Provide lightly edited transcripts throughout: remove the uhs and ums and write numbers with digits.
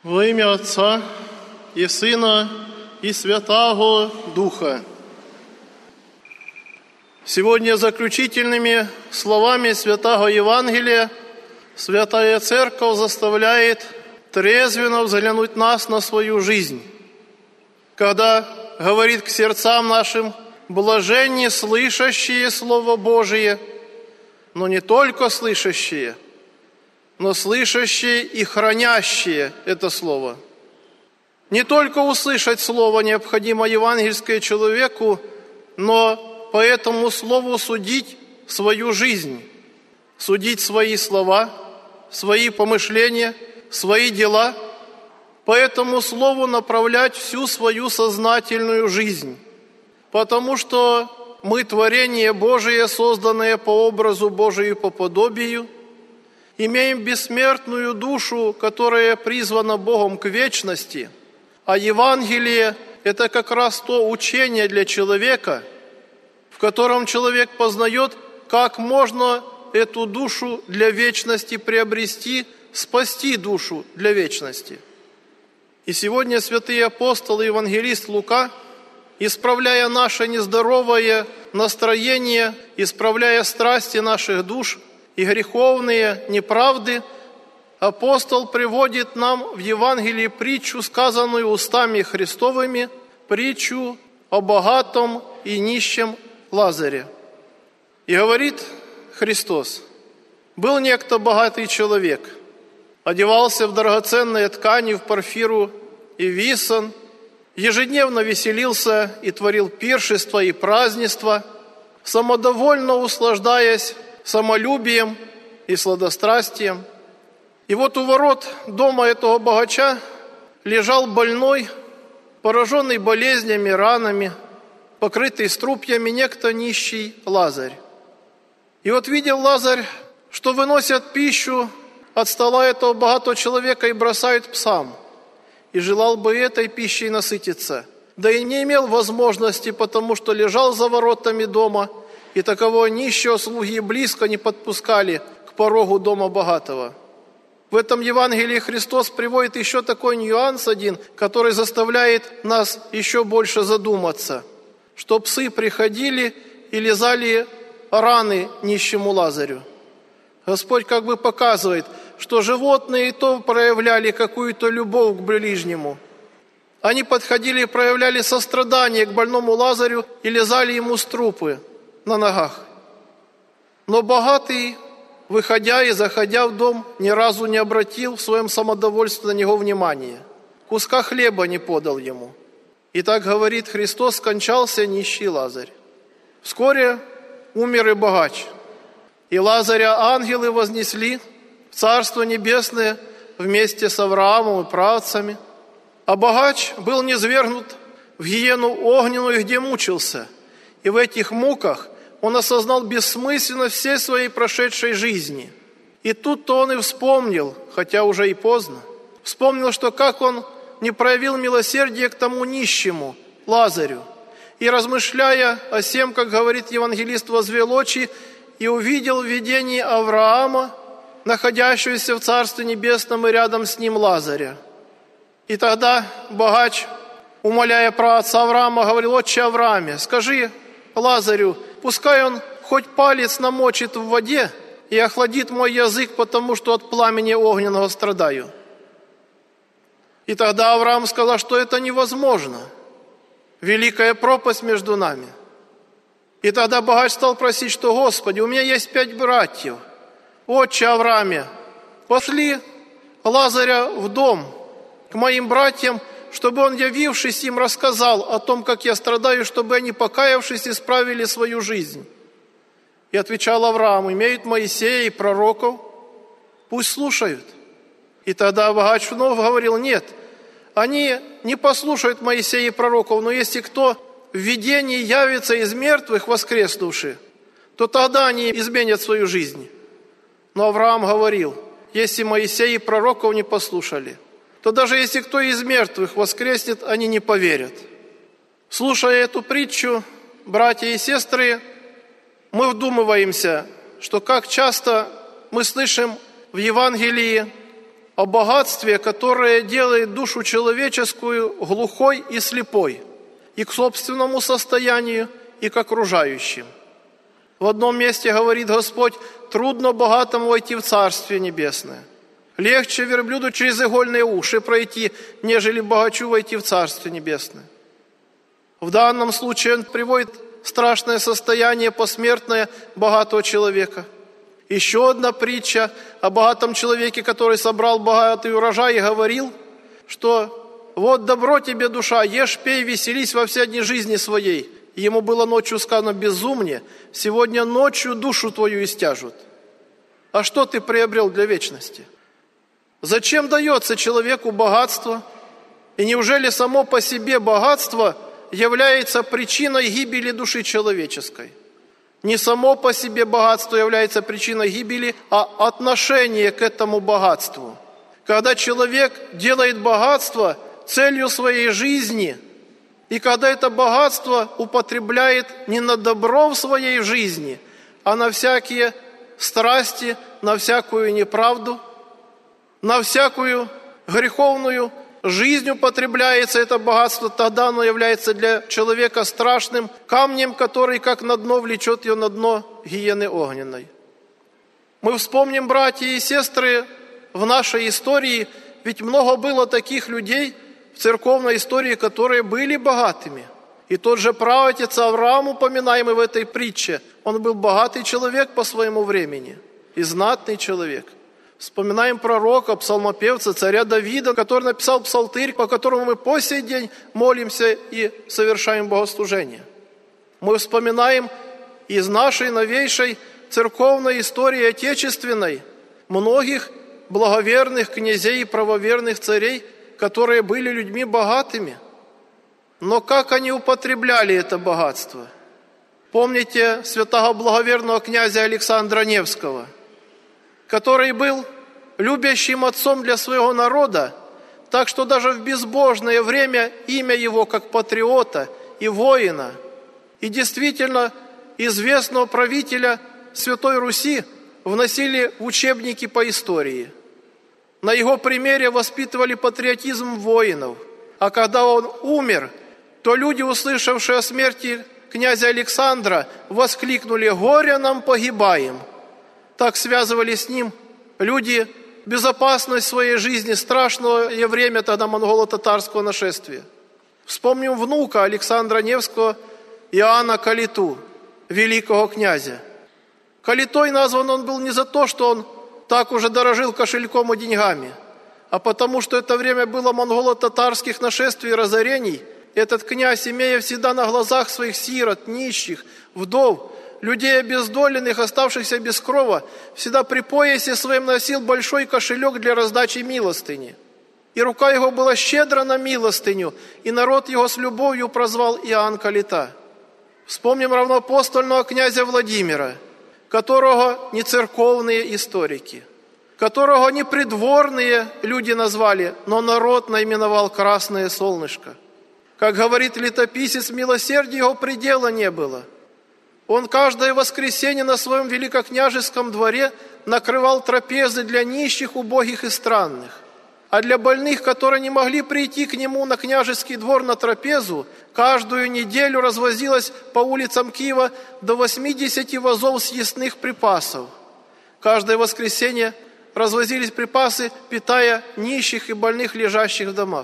Во имя Отца и Сына и Святаго Духа. Сегодня заключительными словами Святаго Евангелия Святая Церковь заставляет трезвенно взглянуть нас на свою жизнь, когда говорит к сердцам нашим: блаженни слышащие Слово Божие, но не только слышащие, но слышащие и хранящие это Слово. Не только услышать Слово необходимо евангельское человеку, но по этому Слову судить свою жизнь, судить свои слова, свои помышления, свои дела, по этому Слову направлять всю свою сознательную жизнь, потому что мы творение Божие, созданное по образу Божию и по подобию, имеем бессмертную душу, которая призвана Богом к вечности, а Евангелие – это как раз то учение для человека, в котором человек познает, как можно эту душу для вечности приобрести, спасти душу для вечности. И сегодня святые апостолы и евангелист Лука, исправляя наше нездоровое настроение, исправляя страсти наших душ и греховные неправды, апостол приводит нам в Евангелии притчу, сказанную устами Христовыми, притчу о богатом и нищем Лазаре. И говорит Христос: был некто богатый человек, одевался в драгоценные ткани, в порфиру и висон, ежедневно веселился и творил пиршества и празднества, самодовольно услаждаясь самолюбием и сладострастием. И вот у ворот дома этого богача лежал больной, пораженный болезнями, ранами, покрытый струпьями некто нищий Лазарь. И вот видел Лазарь, что выносят пищу от стола этого богатого человека и бросают псам, и желал бы этой пищей насытиться, да и не имел возможности, потому что лежал за воротами дома, и такового нищего слуги близко не подпускали к порогу дома богатого. В этом Евангелии Христос приводит еще такой нюанс один, который заставляет нас еще больше задуматься, что псы приходили и лизали раны нищему Лазарю. Господь как бы показывает, что животные и то проявляли какую-то любовь к ближнему. Они подходили и проявляли сострадание к больному Лазарю и лизали ему струпы на ногах. Но богатый, выходя и заходя в дом, ни разу не обратил в своем самодовольстве на него внимания. Куска хлеба не подал ему. И так говорит Христос: скончался нищий Лазарь. Вскоре умер и богач. И Лазаря ангелы вознесли в Царство Небесное вместе с Авраамом и праотцами. А богач был низвергнут в гиену огненную, где мучился. И в этих муках он осознал бессмысленность всей своей прошедшей жизни. И тут-то он и вспомнил, хотя уже и поздно, вспомнил, что как он не проявил милосердия к тому нищему Лазарю. И размышляя о сем, как говорит евангелист, возвел очи и увидел в видении Авраама, находящегося в Царстве Небесном, и рядом с ним Лазаря. И тогда богач, умоляя праотца Авраама, говорил: отче Аврааме, скажи Лазарю, пускай он хоть палец намочит в воде и охладит мой язык, потому что от пламени огненного страдаю. И тогда Авраам сказал, что это невозможно. Великая пропасть между нами. И тогда богач стал просить, что: Господи, у меня есть 5 братьев. Отче Аврааме, пошли Лазаря в дом к моим братьям, чтобы он, явившись им, рассказал о том, как я страдаю, чтобы они, покаявшись, исправили свою жизнь. И отвечал Авраам: имеют Моисея и пророков, пусть слушают. И тогда богач вновь говорил: нет, они не послушают Моисея и пророков, но если кто в видении явится из мертвых воскреснувший, то тогда они изменят свою жизнь. Но Авраам говорил: если Моисея и пророков не послушали, то даже если кто из мертвых воскреснет, они не поверят. Слушая эту притчу, братья и сестры, мы вдумываемся, что как часто мы слышим в Евангелии о богатстве, которое делает душу человеческую глухой и слепой и к собственному состоянию, и к окружающим. В одном месте говорит Господь: трудно богатому войти в Царствие Небесное. Легче верблюду через игольные уши пройти, нежели богачу войти в Царствие Небесное. В данном случае он приводит страшное состояние посмертное богатого человека. Еще одна притча о богатом человеке, который собрал богатый урожай и говорил, что вот добро тебе, душа, ешь, пей, веселись во все дни жизни своей. И ему было ночью сказано: безумнее, сегодня ночью душу твою истяжут. А что ты приобрел для вечности? Зачем дается человеку богатство? И неужели само по себе богатство является причиной гибели души человеческой? Не само по себе богатство является причиной гибели, а отношение к этому богатству. Когда человек делает богатство целью своей жизни, и когда это богатство употребляет не на добро в своей жизни, а на всякие страсти, на всякую неправду, на всякую греховную жизнь употребляется это богатство, тогда оно является для человека страшным камнем, который как на дно влечет ее на дно гиены огненной. Мы вспомним, братья и сестры, в нашей истории, ведь много было таких людей в церковной истории, которые были богатыми. И тот же праотец Авраам, упоминаемый в этой притче, он был богатый человек по своему времени и знатный человек. Вспоминаем пророка, псалмопевца, царя Давида, который написал псалтырь, по которому мы по сей день молимся и совершаем богослужение. Мы вспоминаем из нашей новейшей церковной истории отечественной многих благоверных князей и правоверных царей, которые были людьми богатыми. Но как они употребляли это богатство? Помните святого благоверного князя Александра Невского, который был любящим отцом для своего народа, так что даже в безбожное время имя его как патриота и воина, и действительно известного правителя Святой Руси вносили в учебники по истории. На его примере воспитывали патриотизм воинов. А когда он умер, то люди, услышавшие о смерти князя Александра, воскликнули: «Горе нам, погибаем!» Так связывали с ним люди безопасность своей жизни, страшное время тогда монголо-татарского нашествия. Вспомним внука Александра Невского, Иоанна Калиту, великого князя. Калитой назван он был не за то, что он так уже дорожил кошельком и деньгами, а потому что это время было монголо-татарских нашествий и разорений. Этот князь, имея всегда на глазах своих сирот, нищих, вдов, людей обездоленных, оставшихся без крова, всегда при поясе своем носил большой кошелек для раздачи милостыни. И рука его была щедра на милостыню, и народ его с любовью прозвал Иоанн Калита. Вспомним равноапостольного князя Владимира, которого не церковные историки, которого не придворные люди назвали, но народ наименовал «красное солнышко». Как говорит летописец, милосердия его предела не было. Он каждое воскресенье на своем великокняжеском дворе накрывал трапезы для нищих, убогих и странных. А для больных, которые не могли прийти к нему на княжеский двор на трапезу, каждую неделю развозилось по улицам Киева до 80 вазов съестных припасов. Каждое воскресенье развозились припасы, питая нищих и больных, лежащих в домах.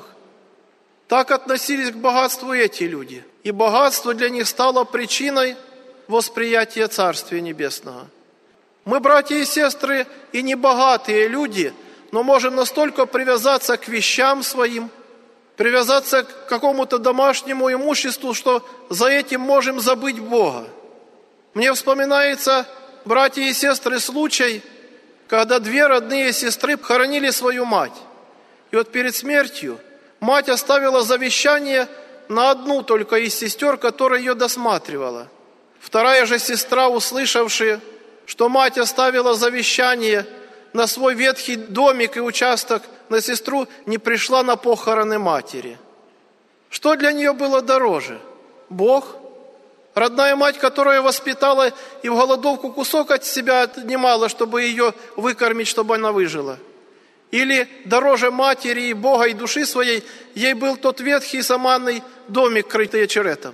Так относились к богатству эти люди. И богатство для них стало причиной восприятия Царствия Небесного. Мы, братья и сестры, и не богатые люди, но можем настолько привязаться к вещам своим, привязаться к какому-то домашнему имуществу, что за этим можем забыть Бога. Мне вспоминается, братья и сестры, случай, когда две родные сестры хоронили свою мать. И вот перед смертью мать оставила завещание на одну только из сестер, которая ее досматривала. Вторая же сестра, услышавшая, что мать оставила завещание на свой ветхий домик и участок, на сестру, не пришла на похороны матери. Что для нее было дороже? Бог? Родная мать, которая воспитала и в голодовку кусок от себя отнимала, чтобы ее выкормить, чтобы она выжила? Или дороже матери и Бога и души своей ей был тот ветхий саманный домик, крытый очеретом.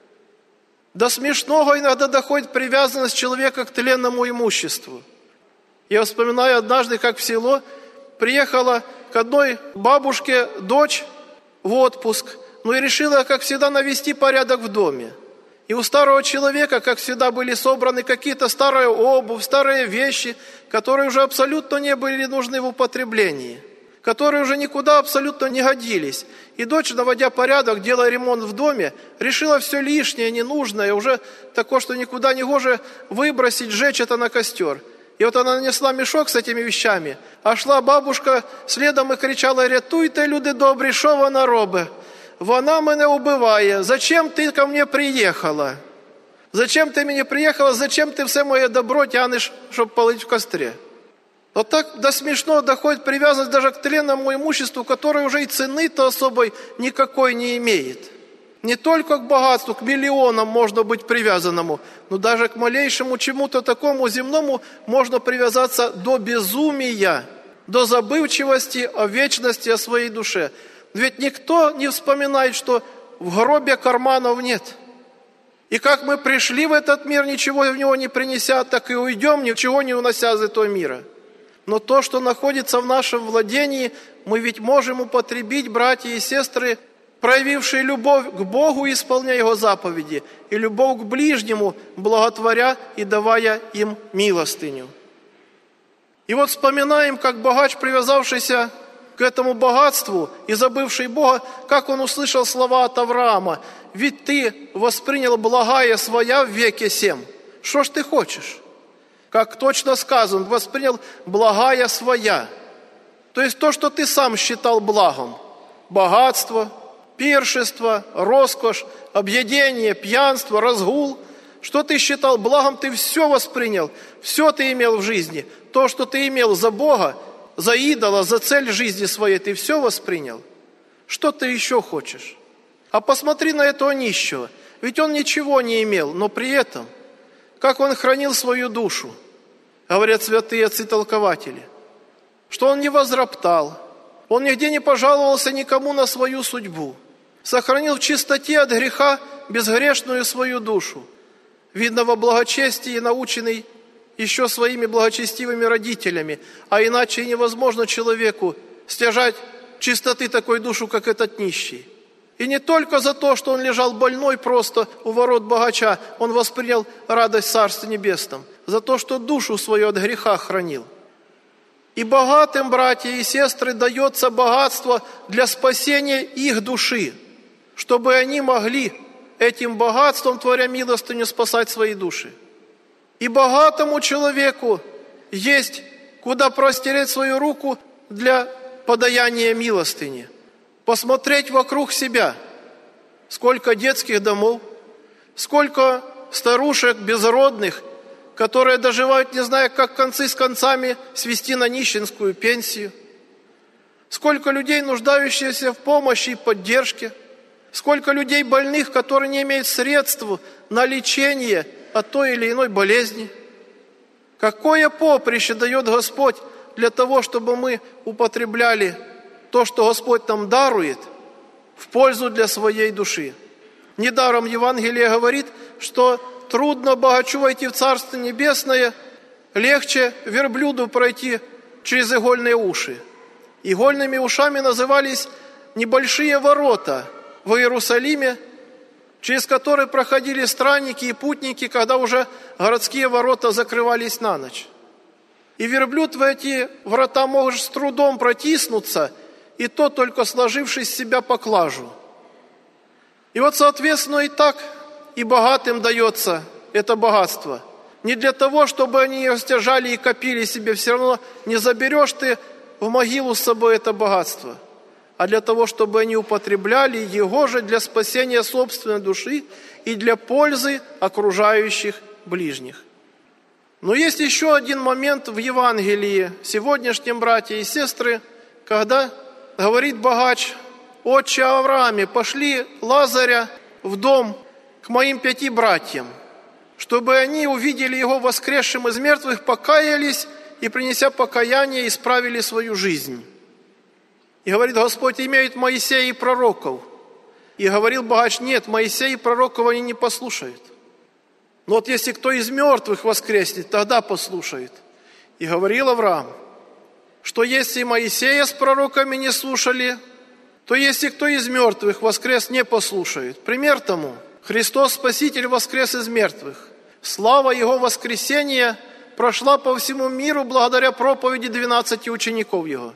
До смешного иногда доходит привязанность человека к тленному имуществу. Я вспоминаю однажды, как в село приехала к одной бабушке дочь в отпуск, и решила, как всегда, навести порядок в доме. И у старого человека, как всегда, были собраны какие-то старые обувь, старые вещи, которые уже абсолютно не были нужны в употреблении, которые уже никуда абсолютно не годились. И дочь, наводя порядок, делая ремонт в доме, решила все лишнее, ненужное, уже такое, что никуда не гоже выбросить, сжечь это на костер. И вот она нанесла мешок с этими вещами, а шла бабушка следом и кричала: «Рятуйте, люди добрі, що вона робить? Вона мене убиває. Зачем ти ко мне приехала? Зачем ты мне приехала? Зачем ты все мое добро тянешь, чтобы полить в костре?» Вот так до смешного доходит привязанность даже к тленному имуществу, которое уже и цены-то особой никакой не имеет. Не только к богатству, к миллионам можно быть привязанному, но даже к малейшему чему-то такому земному можно привязаться до безумия, до забывчивости о вечности, о своей душе. Ведь никто не вспоминает, что в гробе карманов нет. И как мы пришли в этот мир, ничего в него не принеся, так и уйдем, ничего не унося из этого мира. Но то, что находится в нашем владении, мы ведь можем употребить, братья и сестры, проявившие любовь к Богу, исполняя Его заповеди, и любовь к ближнему, благотворя и давая им милостыню. И вот вспоминаем, как богач, привязавшийся к этому богатству и забывший Бога, как он услышал слова от Авраама: «Ведь ты воспринял благая своя в веке сем. Что ж ты хочешь?» Как точно сказано, воспринял благая своя. То есть то, что ты сам считал благом. Богатство, пиршество, роскошь, объедение, пьянство, разгул. Что ты считал благом, ты все воспринял. Все ты имел в жизни. То, что ты имел за Бога, за идола, за цель жизни своей, ты все воспринял. Что ты еще хочешь? А посмотри на этого нищего. Ведь он ничего не имел, но при этом, как он хранил свою душу, говорят святые отцы-толкователи, что он не возроптал, он нигде не пожаловался никому на свою судьбу, сохранил в чистоте от греха безгрешную свою душу, видно во благочестии, наученный еще своими благочестивыми родителями, а иначе невозможно человеку стяжать чистоты такой душу, как этот нищий. И не только за то, что он лежал больной просто у ворот богача, он воспринял радость в Царстве Небесном, за то, что душу свою от греха хранил. И богатым, братья и сестры, дается богатство для спасения их души, чтобы они могли этим богатством, творя милостыню, спасать свои души. И богатому человеку есть куда простереть свою руку для подаяния милостыни. Посмотреть вокруг себя, сколько детских домов, сколько старушек безродных, которые доживают, не зная, как концы с концами свести на нищенскую пенсию, сколько людей, нуждающихся в помощи и поддержке, сколько людей больных, которые не имеют средств на лечение от той или иной болезни. Какое поприще дает Господь для того, чтобы мы употребляли то, что Господь нам дарует, в пользу для своей души. Недаром Евангелие говорит, что трудно богачу войти в Царство Небесное, легче верблюду пройти через игольные уши. Игольными ушами назывались небольшие ворота в Иерусалиме, через которые проходили странники и путники, когда уже городские ворота закрывались на ночь. И верблюд в эти врата мог с трудом протиснуться, и то только сложившись с себя поклажу. И вот, соответственно, и так и богатым дается это богатство. Не для того, чтобы они его стяжали и копили себе, все равно не заберешь ты в могилу с собой это богатство, а для того, чтобы они употребляли его же для спасения собственной души и для пользы окружающих ближних. Но есть еще один момент в Евангелии сегодняшнем, братья и сестры, когда говорит богач: «Отче Аврааме, пошли Лазаря в дом к моим 5 братьям, чтобы они увидели его воскресшим из мертвых, покаялись и, принеся покаяние, исправили свою жизнь. И говорит Господь: имеют Моисея и пророков. И говорил богач: нет, Моисея и пророков они не послушают. Но вот если кто из мертвых воскреснет, тогда послушает. И говорил Авраам, что если Моисея с пророками не слушали, то если кто из мертвых воскрес, не послушает. Пример тому: Христос Спаситель воскрес из мертвых. Слава Его воскресения прошла по всему миру благодаря проповеди 12 учеников Его.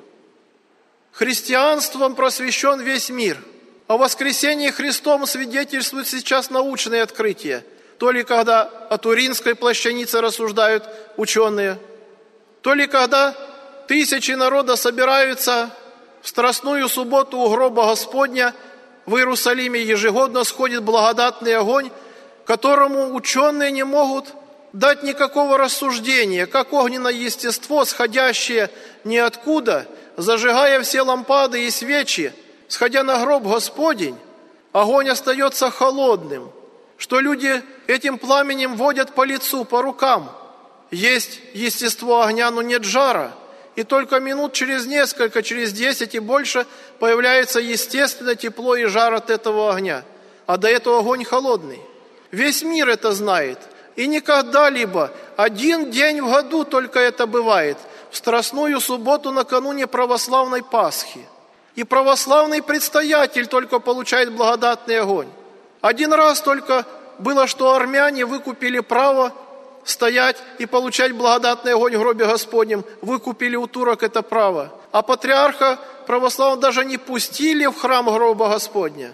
Христианством просвещен весь мир. О воскресении Христом свидетельствуют сейчас научные открытия. То ли когда о Туринской плащанице рассуждают ученые, то ли когда тысячи народа собираются в Страстную субботу у гроба Господня в Иерусалиме, ежегодно сходит благодатный огонь, которому ученые не могут дать никакого рассуждения, как огненное естество, сходящее ниоткуда, зажигая все лампады и свечи, сходя на гроб Господень, огонь остается холодным, что люди этим пламенем водят по лицу, по рукам. Есть естество огня, но нет жара. И только минут через несколько, через 10 и больше появляется естественное тепло и жар от этого огня. А до этого огонь холодный. Весь мир это знает. И не когда-либо, один день в году только это бывает. В Страстную субботу накануне православной Пасхи. И православный предстоятель только получает благодатный огонь. Один раз только было, что армяне выкупили право стоять и получать благодатный огонь в гробе Господнем. Выкупили у турок это право. А патриарха православного даже не пустили в храм гроба Господня.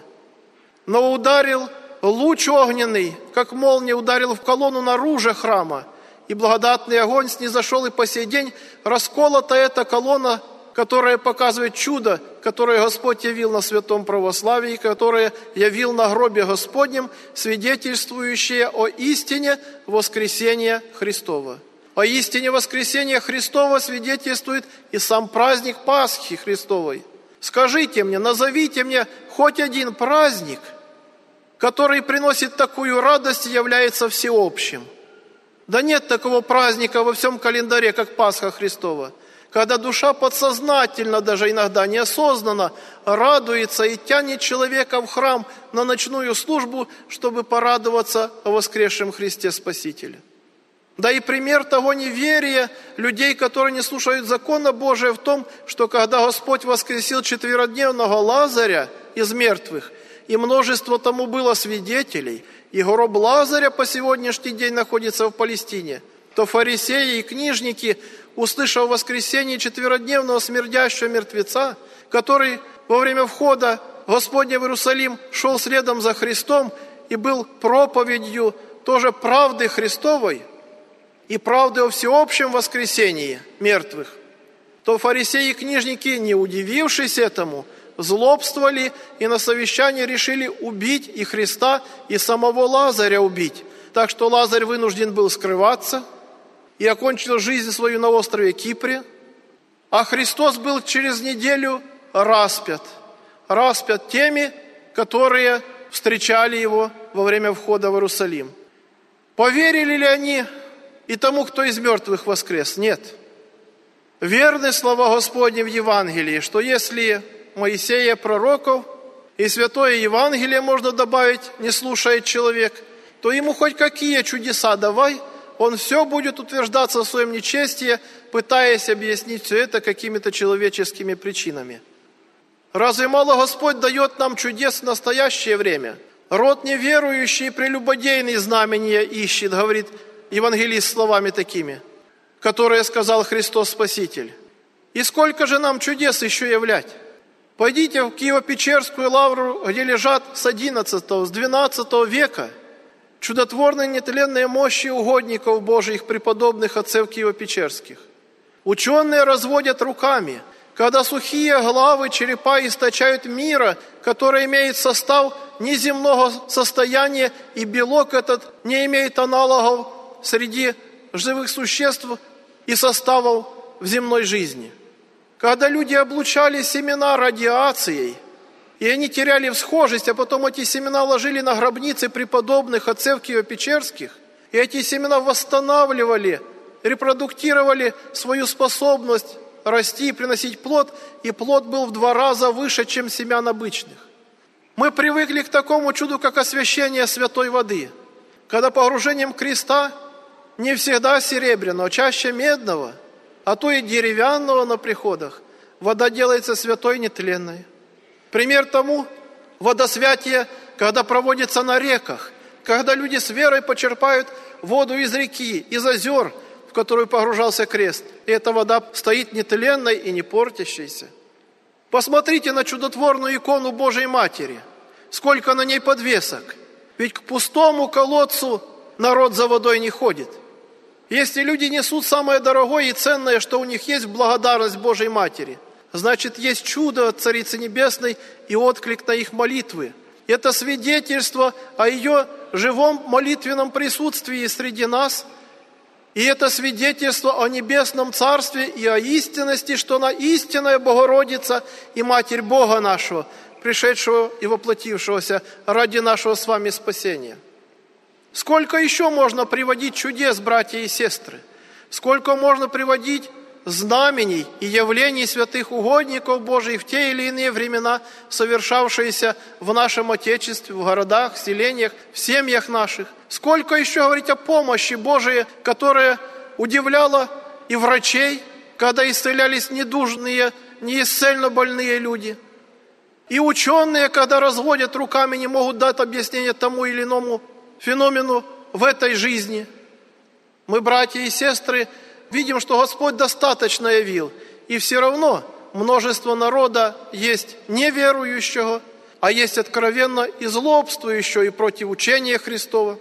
Но ударил луч огненный, как молния, ударил в колонну наружу храма. И благодатный огонь снизошел, и по сей день расколота эта колонна, которая показывает чудо, которое Господь явил на святом православии, которое явил на гробе Господнем, свидетельствующее о истине воскресения Христова. О истине воскресения Христова свидетельствует и сам праздник Пасхи Христовой. Скажите мне, назовите мне хоть один праздник, который приносит такую радость и является всеобщим. Да нет такого праздника во всем календаре, как Пасха Христова, когда душа подсознательно, даже иногда неосознанно, радуется и тянет человека в храм на ночную службу, чтобы порадоваться о воскресшем Христе Спасителе. Да и пример того неверия людей, которые не слушают закона Божия, в том, что когда Господь воскресил четверодневного Лазаря из мертвых, и множество тому было свидетелей, и гроб Лазаря по сегодняшний день находится в Палестине, то фарисеи и книжники, услышав воскресение четверодневного смердящего мертвеца, который во время входа Господня в Иерусалим шел следом за Христом и был проповедью тоже правды Христовой и правды о всеобщем воскресении мертвых, то фарисеи и книжники, не удивившись этому, злобствовали и на совещании решили убить и Христа, и самого Лазаря убить. Так что Лазарь вынужден был скрываться и окончил жизнь свою на острове Кипре, а Христос был через неделю распят теми, которые встречали Его во время входа в Иерусалим. Поверили ли они и тому, кто из мертвых воскрес? Нет. Верны слова Господни в Евангелии, что если Моисея, пророков и святое Евангелие, можно добавить, не слушает человек, то ему хоть какие чудеса давай, он все будет утверждаться в своем нечестии, пытаясь объяснить все это какими-то человеческими причинами. Разве мало Господь дает нам чудес в настоящее время? Род неверующий и прелюбодейный знамения ищет, говорит евангелист словами такими, которые сказал Христос Спаситель. И сколько же нам чудес еще являть? Пойдите в Киево-Печерскую лавру, где лежат с 11, с 12 века чудотворные нетленные мощи угодников Божьих, преподобных отцев Киево-Печерских. Ученые разводят руками, когда сухие главы черепа источают мира, который имеет состав неземного состояния, и белок этот не имеет аналогов среди живых существ и составов в земной жизни. Когда люди облучали семена радиацией, и они теряли всхожесть, а потом эти семена ложили на гробницы преподобных отцев Киево-Печерских, и эти семена восстанавливали репродуктировали свою способность расти и приносить плод, и плод был в 2 раза выше, чем семян обычных. Мы привыкли к такому чуду, как освящение святой воды, когда погружением креста не всегда серебряного, чаще медного, а то и деревянного на приходах, вода делается святой нетленной. Пример тому – водосвятие, когда проводится на реках, когда люди с верой почерпают воду из реки, из озер, в которую погружался крест. И эта вода стоит нетленной и не портящейся. Посмотрите на чудотворную икону Божией Матери. Сколько на ней подвесок. Ведь к пустому колодцу народ за водой не ходит. Если люди несут самое дорогое и ценное, что у них есть, благодарность Божией Матери, значит, есть чудо от Царицы Небесной и отклик на их молитвы. Это свидетельство о ее живом молитвенном присутствии среди нас, и это свидетельство о небесном Царстве и о истинности, что она истинная Богородица и Матерь Бога нашего, пришедшего и воплотившегося ради нашего с вами спасения. Сколько еще можно приводить чудес, братья и сестры? Сколько можно приводить знамений и явлений святых угодников Божиих в те или иные времена, совершавшиеся в нашем Отечестве, в городах, селениях, в семьях наших? Сколько еще говорить о помощи Божией, которая удивляла и врачей, когда исцелялись недужные, неисцельно больные люди, и ученые, когда разводят руками, не могут дать объяснение тому или иному феномену в этой жизни. Мы, братья и сестры, видим, что Господь достаточно явил, и все равно множество народа есть неверующего, а есть откровенно и злобствующего и против учения Христова,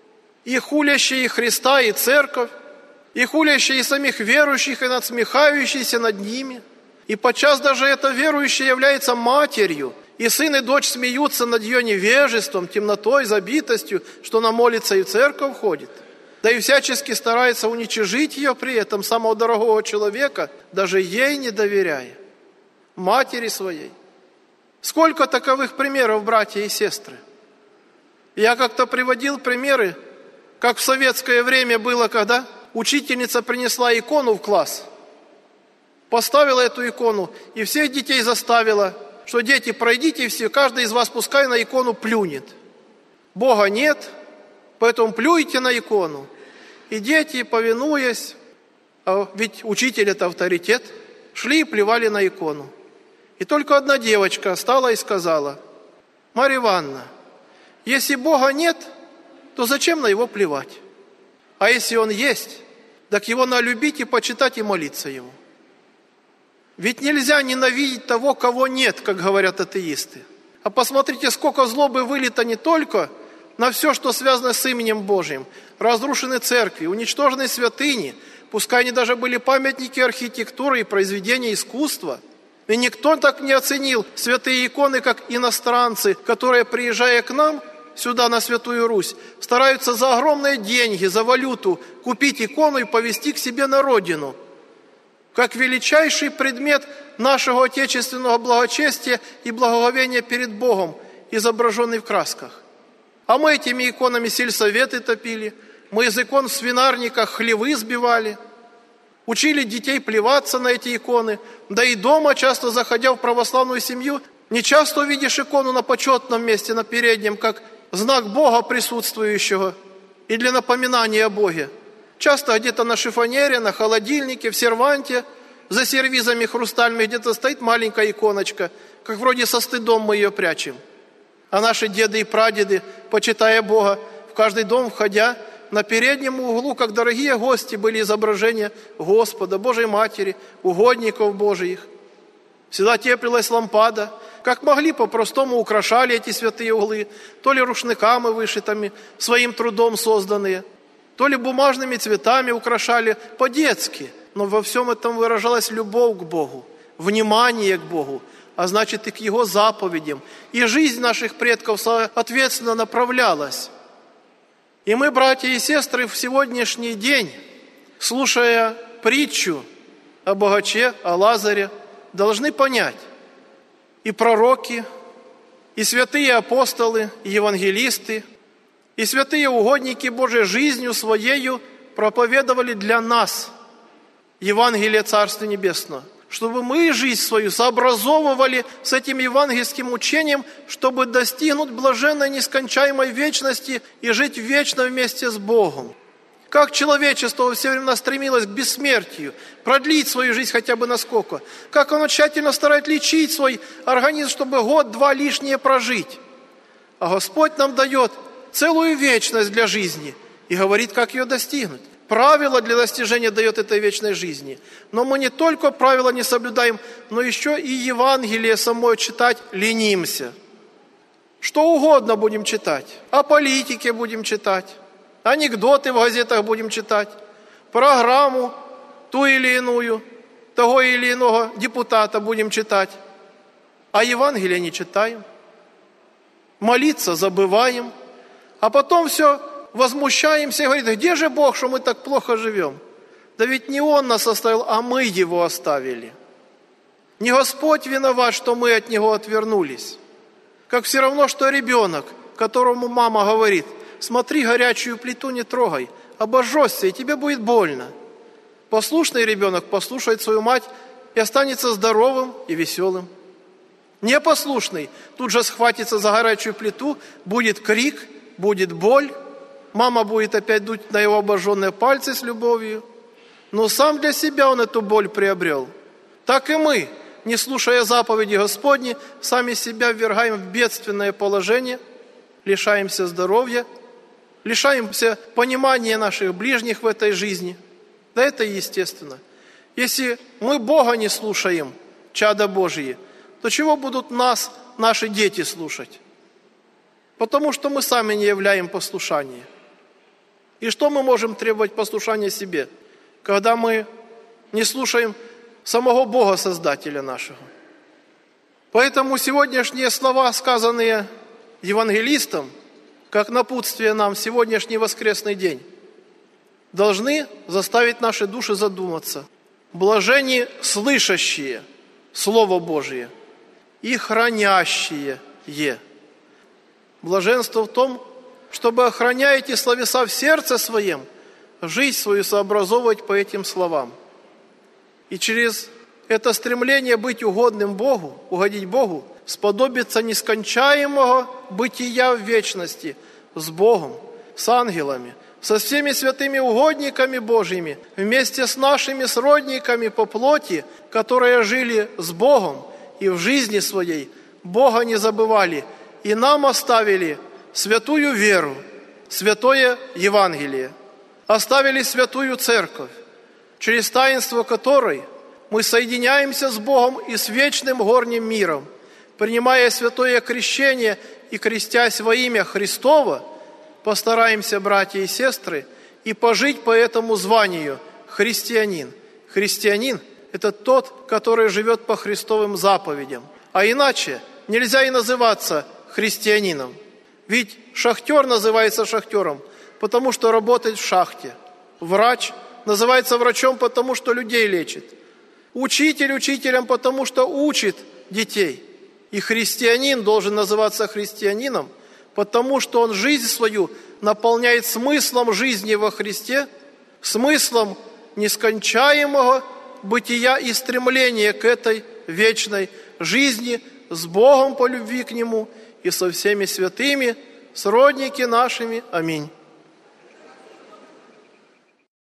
и хулящие Христа и Церковь, и хулящие и самих верующих, и надсмехающиеся над ними. И подчас даже эта верующая является матерью, и сын и дочь смеются над ее невежеством, темнотой, забитостью, что она молится и в церковь ходит. Да и всячески старается уничижить ее при этом, самого дорогого человека, даже ей не доверяя, матери своей. Сколько таковых примеров, братья и сестры? Я как-то приводил примеры, как в советское время было, когда учительница принесла икону в класс, поставила эту икону и всех детей заставила, что дети, пройдите все, каждый из вас пускай на икону плюнет. Бога нет, поэтому плюйте на икону. И дети, повинуясь, а ведь учитель это авторитет, шли и плевали на икону. И только одна девочка стала и сказала: Марья Ивановна, если Бога нет, то зачем на Его плевать? А если Он есть, так Его надо любить и почитать и молиться Ему. Ведь нельзя ненавидеть того, кого нет, как говорят атеисты. А посмотрите, сколько злобы вылито не только на все, что связано с именем Божьим. Разрушены церкви, уничтожены святыни, пускай они даже были памятники архитектуры и произведения искусства. И никто так не оценил святые иконы, как иностранцы, которые, приезжая к нам сюда, на Святую Русь, стараются за огромные деньги, за валюту купить икону и повезти к себе на родину, как величайший предмет нашего отечественного благочестия и благоговения перед Богом, изображенный в красках. А мы этими иконами сельсоветы топили, мы из икон в свинарниках хлевы сбивали, учили детей плеваться на эти иконы, да и дома, часто заходя в православную семью, не часто увидишь икону на почетном месте, на переднем, как знак Бога присутствующего и для напоминания о Боге. Часто где-то на шифонере, на холодильнике, в серванте, за сервизами хрустальными где-то стоит маленькая иконочка, как вроде со стыдом мы ее прячем. А наши деды и прадеды, почитая Бога, в каждый дом входя, на переднем углу, как дорогие гости, были изображения Господа, Божьей Матери, угодников Божиих. Всегда теплилась лампада. Как могли, по-простому украшали эти святые углы, то ли рушниками вышитыми, своим трудом созданные, то ли бумажными цветами украшали по-детски. Но во всем этом выражалась любовь к Богу, внимание к Богу, а значит и к Его заповедям. И жизнь наших предков соответственно направлялась. И мы, братья и сестры, в сегодняшний день, слушая притчу о богаче, о Лазаре, должны понять: и пророки, и святые апостолы, и евангелисты, и святые угодники Божией жизнью своею проповедовали для нас Евангелие Царства Небесного, чтобы мы жизнь свою сообразовывали с этим евангельским учением, чтобы достигнуть блаженной нескончаемой вечности и жить вечно вместе с Богом. Как человечество все время стремилось к бессмертию, продлить свою жизнь хотя бы насколько. Как оно тщательно старается лечить свой организм, чтобы год-два лишнее прожить. А Господь нам дает целую вечность для жизни и говорит, как ее достигнуть. Правила для достижения дает этой вечной жизни. Но мы не только правила не соблюдаем, но еще и Евангелие самое читать ленимся. Что угодно будем читать. О политике будем читать. Анекдоты в газетах будем читать. Программу ту или иную, того или иного депутата будем читать. А Евангелие не читаем. Молиться забываем. А потом все возмущаемся и говорим, где же Бог, что мы так плохо живем? Да ведь не Он нас оставил, а мы Его оставили. Не Господь виноват, что мы от Него отвернулись. Как все равно, что ребенок, которому мама говорит, смотри, горячую плиту не трогай, обожжешься, и тебе будет больно. Послушный ребенок послушает свою мать и останется здоровым и веселым. Непослушный тут же схватится за горячую плиту, будет крик, будет боль, мама будет опять дуть на его обожженные пальцы с любовью. Но сам для себя он эту боль приобрел. Так и мы, не слушая заповеди Господни, сами себя ввергаем в бедственное положение, лишаемся здоровья, лишаемся понимания наших ближних в этой жизни. Да это естественно. Если мы Бога не слушаем, чада Божьи, то чего будут нас, наши дети, слушать? Потому что мы сами не являем послушания. И что мы можем требовать послушания себе, когда мы не слушаем самого Бога, Создателя нашего? Поэтому сегодняшние слова, сказанные евангелистом, как напутствие нам в сегодняшний воскресный день, должны заставить наши души задуматься. Блаженни слышащие Слово Божие и хранящие. Блаженство в том, чтобы, охраняя эти словеса в сердце своем, жизнь свою сообразовывать по этим словам. И через это стремление быть угодным Богу, угодить Богу, сподобиться нескончаемого бытия в вечности с Богом, с ангелами, со всеми святыми угодниками Божьими, вместе с нашими сродниками по плоти, которые жили с Богом и в жизни своей Бога не забывали, и нам оставили святую веру, святое Евангелие, оставили святую церковь, через таинство которой мы соединяемся с Богом и с вечным горним миром, принимая святое крещение и крестясь во имя Христово, постараемся, братья и сестры, и пожить по этому званию христианин. Христианин – это тот, который живет по Христовым заповедям. А иначе нельзя и называться христианином. Ведь шахтер называется шахтером, потому что работает в шахте. Врач называется врачом, потому что людей лечит. Учитель учителем, потому что учит детей. И христианин должен называться христианином, потому что он жизнь свою наполняет смыслом жизни во Христе, смыслом нескончаемого бытия и стремления к этой вечной жизни с Богом по любви к Нему и со всеми святыми, сродники нашими. Аминь.